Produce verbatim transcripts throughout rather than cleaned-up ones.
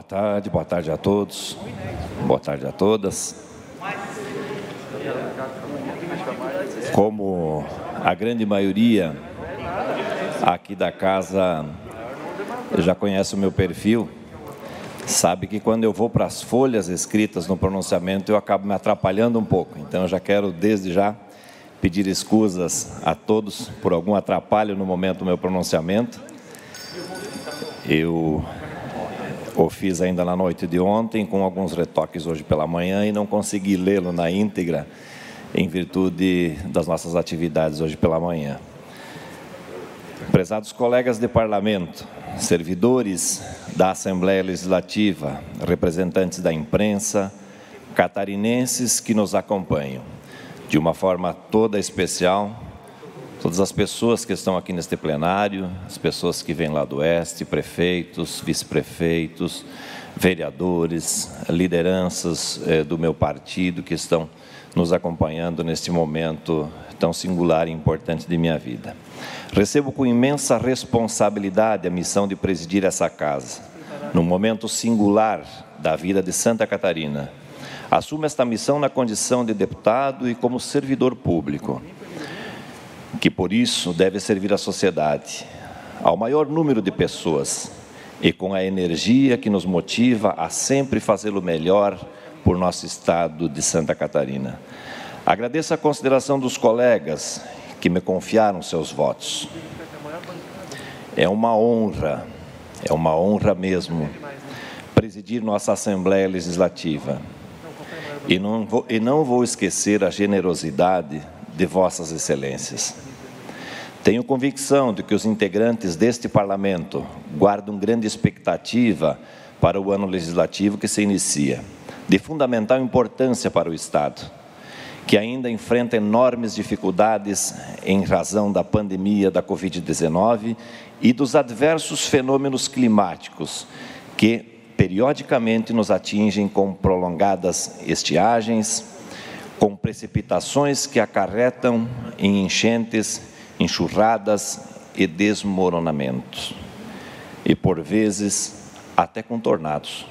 tarde, boa tarde a todos, boa tarde a todas. Como a grande maioria aqui da casa já conhece o meu perfil, sabe que quando eu vou para as folhas escritas no pronunciamento eu acabo me atrapalhando um pouco. Então eu já quero desde já pedir escusas a todos por algum atrapalho no momento do meu pronunciamento. Eu o fiz ainda na noite de ontem, com alguns retoques hoje pela manhã, e não consegui lê-lo na íntegra, em virtude das nossas atividades hoje pela manhã. Prezados colegas de parlamento, servidores da Assembleia Legislativa, representantes da imprensa, catarinenses que nos acompanham, de uma forma toda especial, todas as pessoas que estão aqui neste plenário, as pessoas que vêm lá do Oeste, prefeitos, vice-prefeitos, vereadores, lideranças eh, do meu partido que estão nos acompanhando neste momento tão singular e importante de minha vida. Recebo com imensa responsabilidade a missão de presidir essa casa, num momento singular da vida de Santa Catarina. Assumo esta missão na condição de deputado e como servidor público, que por isso deve servir à sociedade, ao maior número de pessoas, e com a energia que nos motiva a sempre fazê-lo melhor por nosso estado de Santa Catarina. Agradeço a consideração dos colegas que me confiaram seus votos. É uma honra, é uma honra mesmo, presidir nossa Assembleia Legislativa. E não vou, e não vou esquecer a generosidade de vossas excelências. Tenho convicção de que os integrantes deste parlamento guardam grande expectativa para o ano legislativo que se inicia, de fundamental importância para o Estado, que ainda enfrenta enormes dificuldades em razão da pandemia da Covid dezenove e dos adversos fenômenos climáticos que periodicamente nos atingem com prolongadas estiagens, com precipitações que acarretam em enchentes, enxurradas e desmoronamentos, e por vezes até com tornados.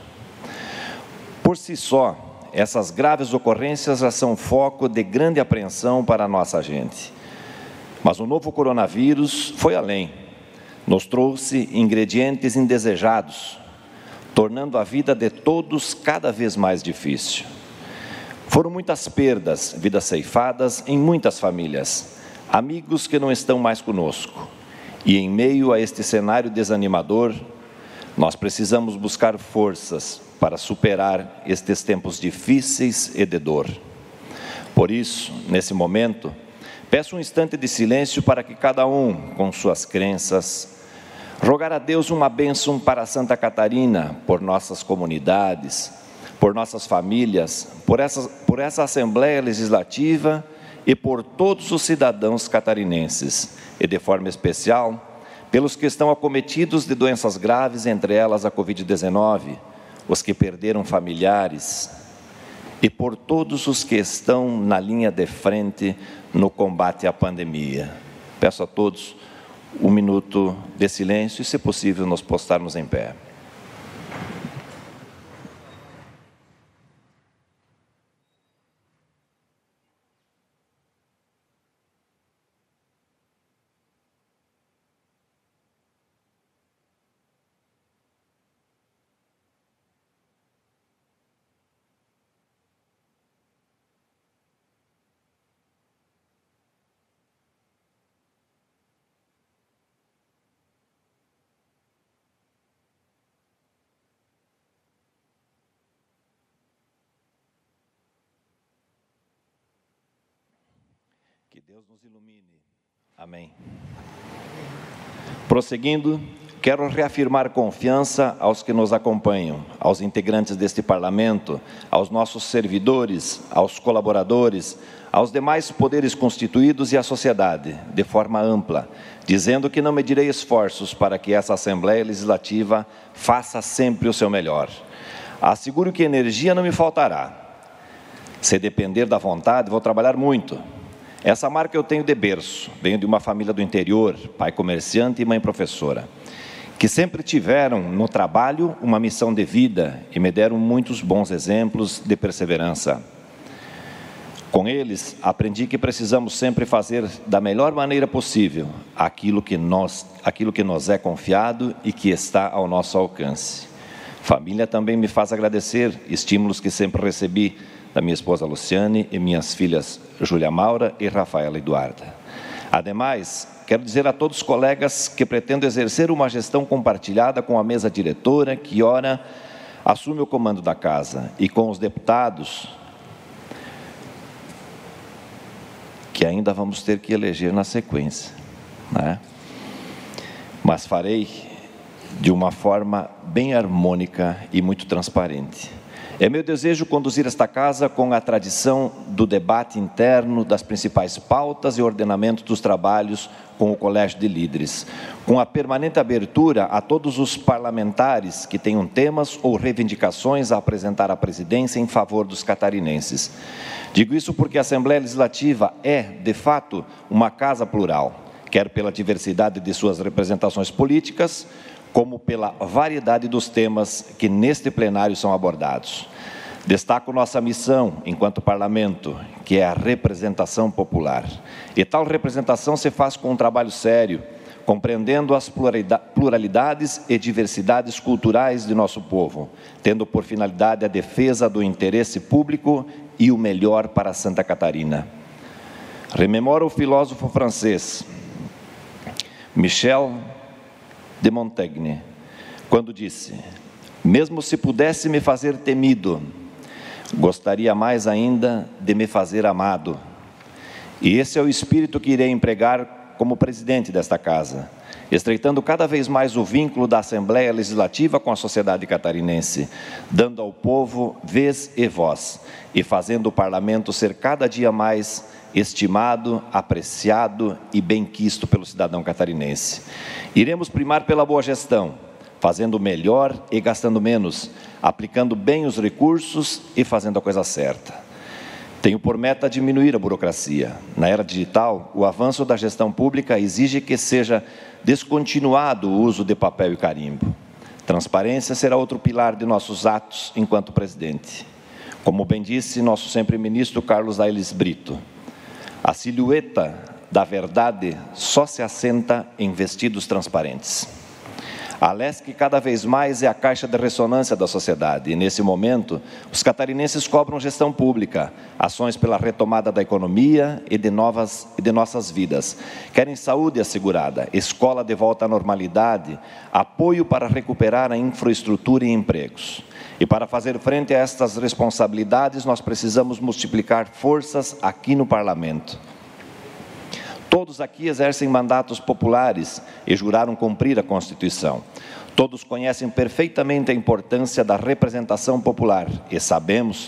Por si só, essas graves ocorrências já são foco de grande apreensão para a nossa gente. Mas o novo coronavírus foi além, nos trouxe ingredientes indesejados, tornando a vida de todos cada vez mais difícil. Foram muitas perdas, vidas ceifadas em muitas famílias, amigos que não estão mais conosco. E em meio a este cenário desanimador, nós precisamos buscar forças para superar estes tempos difíceis e de dor. Por isso, nesse momento, peço um instante de silêncio para que cada um, com suas crenças, rogar a Deus uma bênção para Santa Catarina, por nossas comunidades, por nossas famílias, por essa, por essa Assembleia Legislativa e por todos os cidadãos catarinenses, e de forma especial, pelos que estão acometidos de doenças graves, entre elas a Covid dezenove, os que perderam familiares, e por todos os que estão na linha de frente no combate à pandemia. Peço a todos um minuto de silêncio e, se possível, nos postarmos em pé. Que Deus nos ilumine. Amém. Prosseguindo, quero reafirmar confiança aos que nos acompanham, aos integrantes deste parlamento, aos nossos servidores, aos colaboradores, aos demais poderes constituídos e à sociedade, de forma ampla, dizendo que não medirei esforços para que essa Assembleia Legislativa faça sempre o seu melhor. Asseguro que energia não me faltará. Se depender da vontade, vou trabalhar muito. Essa marca eu tenho de berço, venho de uma família do interior, pai comerciante e mãe professora. que sempre tiveram no trabalho uma missão de vida e me deram muitos bons exemplos de perseverança. Com eles, aprendi que precisamos sempre fazer da melhor maneira possível aquilo que nós, aquilo que nos é confiado e que está ao nosso alcance. Família também me faz agradecer estímulos que sempre recebi da minha esposa Luciane e minhas filhas Júlia Maura e Rafaela Eduarda. Ademais, quero dizer a todos os colegas que pretendo exercer uma gestão compartilhada com a mesa diretora, que ora assume o comando da casa, e com os deputados, que ainda vamos ter que eleger na sequência, né? Mas farei de uma forma bem harmônica e muito transparente. É meu desejo conduzir esta casa com a tradição do debate interno das principais pautas e ordenamento dos trabalhos com o Colégio de Líderes, com a permanente abertura a todos os parlamentares que tenham temas ou reivindicações a apresentar à presidência em favor dos catarinenses. Digo isso porque a Assembleia Legislativa é, de fato, uma casa plural, quer pela diversidade de suas representações políticas, como pela variedade dos temas que neste plenário são abordados. Destaco nossa missão enquanto parlamento, que é a representação popular. E tal representação se faz com um trabalho sério, compreendendo as pluralidades e diversidades culturais de nosso povo, tendo por finalidade a defesa do interesse público e o melhor para Santa Catarina. Rememora o filósofo francês Michel de Montaigne, quando disse: mesmo se pudesse me fazer temido, gostaria mais ainda de me fazer amado. E esse é o espírito que irei empregar como presidente desta casa, estreitando cada vez mais o vínculo da Assembleia Legislativa com a sociedade catarinense, dando ao povo vez e voz, e fazendo o parlamento ser cada dia mais estimado, apreciado e bem-quisto pelo cidadão catarinense. Iremos primar pela boa gestão, fazendo melhor e gastando menos, aplicando bem os recursos e fazendo a coisa certa. Tenho por meta diminuir a burocracia. Na era digital, o avanço da gestão pública exige que seja descontinuado o uso de papel e carimbo. Transparência será outro pilar de nossos atos enquanto presidente. Como bem disse nosso sempre ministro Carlos Aires Brito, a silhueta da verdade só se assenta em vestidos transparentes. A Lesc cada vez mais é a caixa de ressonância da sociedade e, nesse momento, os catarinenses cobram gestão pública, ações pela retomada da economia e de, novas, e de nossas vidas. Querem saúde assegurada, escola de volta à normalidade, apoio para recuperar a infraestrutura e empregos. E para fazer frente a estas responsabilidades, nós precisamos multiplicar forças aqui no Parlamento. Todos aqui exercem mandatos populares e juraram cumprir a Constituição. Todos conhecem perfeitamente a importância da representação popular e sabemos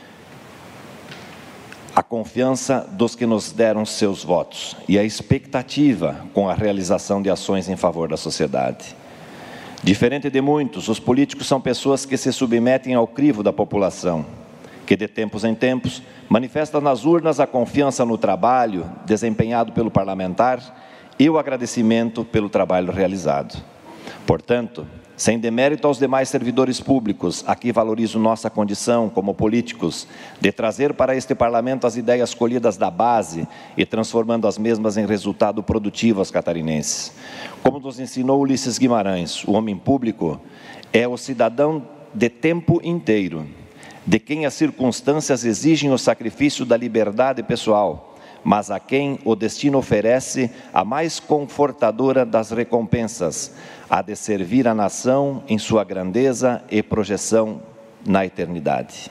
a confiança dos que nos deram seus votos e a expectativa com a realização de ações em favor da sociedade. Diferente de muitos, os políticos são pessoas que se submetem ao crivo da população, que de tempos em tempos manifestam nas urnas a confiança no trabalho desempenhado pelo parlamentar e o agradecimento pelo trabalho realizado. Portanto, sem demérito aos demais servidores públicos, aqui valorizo nossa condição como políticos de trazer para este parlamento as ideias colhidas da base e transformando as mesmas em resultado produtivo aos catarinenses. Como nos ensinou Ulisses Guimarães, o homem público é o cidadão de tempo inteiro, de quem as circunstâncias exigem o sacrifício da liberdade pessoal, mas a quem o destino oferece a mais confortadora das recompensas, a de servir a nação em sua grandeza e projeção na eternidade.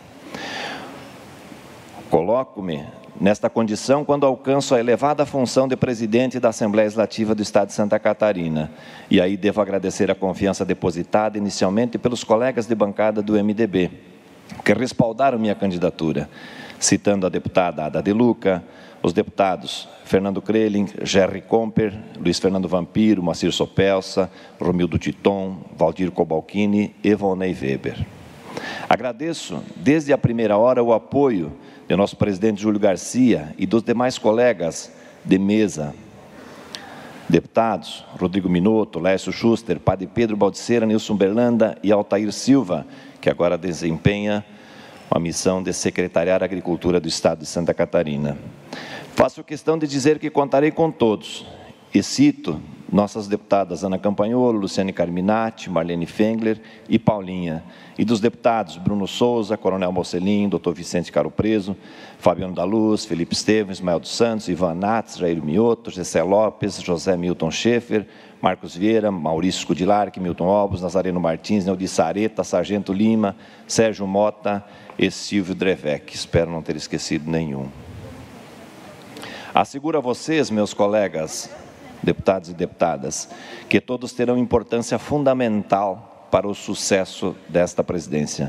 Coloco-me nesta condição quando alcanço a elevada função de presidente da Assembleia Legislativa do Estado de Santa Catarina, e aí devo agradecer a confiança depositada inicialmente pelos colegas de bancada do M D B, que respaldaram minha candidatura, citando a deputada Ada De Luca, os deputados Fernando Kreling, Gerry Comper, Luiz Fernando Vampiro, Moacir Sopelsa, Romildo Titon, Valdir Cobalcini e Volney Weber. Agradeço, desde a primeira hora, o apoio de nosso presidente Júlio Garcia e dos demais colegas de mesa deputados Rodrigo Minotto, Lécio Schuster, Padre Pedro Baldiceira, Nilson Berlanda e Altair Silva, que agora desempenha a missão de secretariar a Agricultura do Estado de Santa Catarina. Faço questão de dizer que contarei com todos, e cito nossas deputadas Ana Campanholo, Luciane Carminati, Marlene Fengler e Paulinha, e dos deputados Bruno Souza, Coronel Mocelin, doutor Vicente Caro Preso, Fabiano da Luz, Felipe Estevam, Ismael dos Santos, Ivan Nats, Jair Mioto, Gessé Lopes, José Milton Schaefer, Marcos Vieira, Maurício Scudilarque, Milton Obos, Nazareno Martins, Neudi Sareta, Sargento Lima, Sérgio Mota e Silvio Drevec. Espero não ter esquecido nenhum. Asseguro a vocês, meus colegas, deputados e deputadas, que todos terão importância fundamental para o sucesso desta presidência.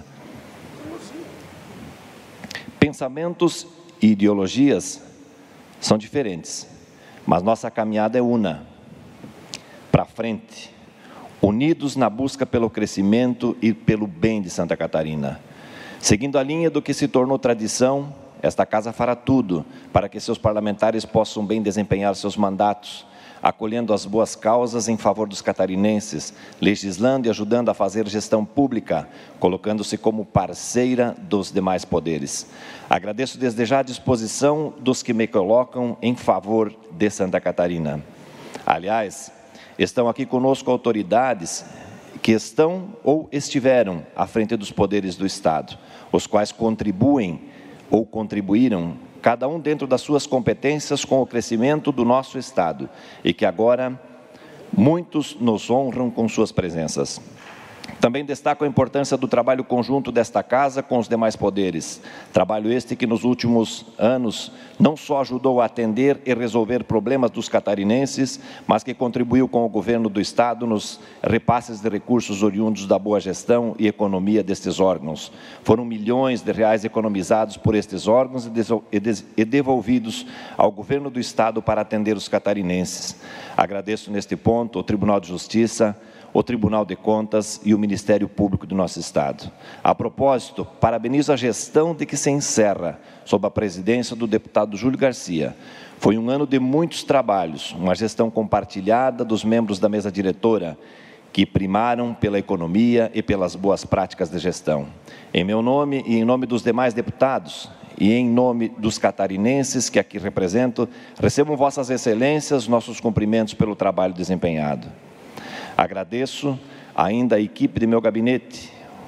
Pensamentos e ideologias são diferentes, mas nossa caminhada é una, para frente, unidos na busca pelo crescimento e pelo bem de Santa Catarina. Seguindo a linha do que se tornou tradição, esta Casa fará tudo para que seus parlamentares possam bem desempenhar seus mandatos, acolhendo as boas causas em favor dos catarinenses, legislando e ajudando a fazer gestão pública, colocando-se como parceira dos demais poderes. Agradeço desde já a disposição dos que me colocam em favor de Santa Catarina. Aliás, estão aqui conosco autoridades que estão ou estiveram à frente dos poderes do Estado, os quais contribuem ou contribuíram, cada um dentro das suas competências, com o crescimento do nosso Estado, e que agora muitos nos honram com suas presenças. Também destaco a importância do trabalho conjunto desta Casa com os demais poderes. Trabalho este que nos últimos anos não só ajudou a atender e resolver problemas dos catarinenses, mas que contribuiu com o governo do Estado nos repasses de recursos oriundos da boa gestão e economia destes órgãos. Foram milhões de reais economizados por estes órgãos e devolvidos ao governo do Estado para atender os catarinenses. Agradeço neste ponto o Tribunal de Justiça, o Tribunal de Contas e o Ministério Público do nosso Estado. A propósito, parabenizo a gestão de que se encerra, sob a presidência do deputado Júlio Garcia. Foi um ano de muitos trabalhos, uma gestão compartilhada dos membros da mesa diretora, que primaram pela economia e pelas boas práticas de gestão. Em meu nome e em nome dos demais deputados, e em nome dos catarinenses que aqui represento, recebam vossas excelências nossos cumprimentos pelo trabalho desempenhado. Agradeço ainda a equipe de meu gabinete,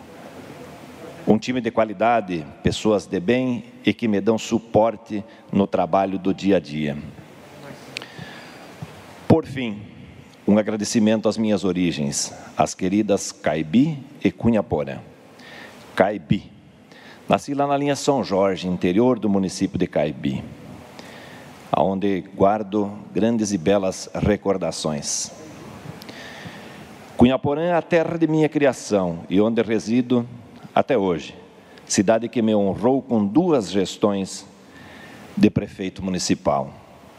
um time de qualidade, pessoas de bem e que me dão suporte no trabalho do dia a dia. Por fim, um agradecimento às minhas origens, às queridas Caibi e Cunhaporã. Caibi. Nasci lá na linha São Jorge, interior do município de Caibi, onde guardo grandes e belas recordações. Cunhaporã é a terra de minha criação e onde resido até hoje, cidade que me honrou com duas gestões de prefeito municipal.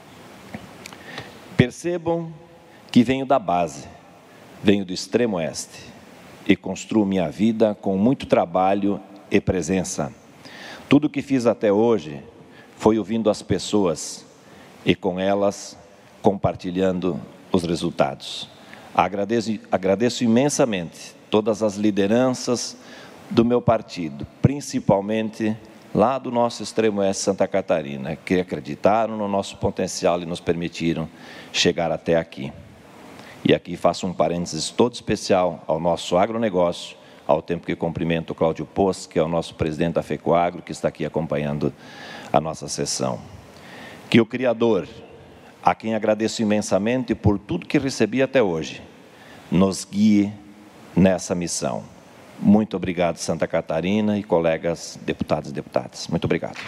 Percebam que venho da base, venho do extremo oeste e construo minha vida com muito trabalho e presença. Tudo o que fiz até hoje foi ouvindo as pessoas e com elas compartilhando os resultados. Agradeço, agradeço imensamente todas as lideranças do meu partido, principalmente lá do nosso extremo oeste Santa Catarina, que acreditaram no nosso potencial e nos permitiram chegar até aqui. E aqui faço um parênteses todo especial ao nosso agronegócio, ao tempo que cumprimento o Cláudio Poz, que é o nosso presidente da FECOAGRO, que está aqui acompanhando a nossa sessão. Que o Criador, a quem agradeço imensamente por tudo que recebi até hoje, nos guie nessa missão. Muito obrigado, Santa Catarina e colegas deputados e deputadas. Muito obrigado.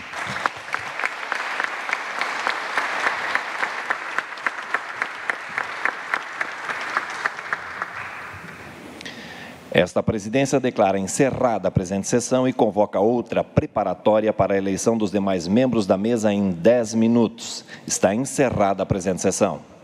Esta presidência declara encerrada a presente sessão e convoca outra preparatória para a eleição dos demais membros da mesa em dez minutos. Está encerrada a presente sessão.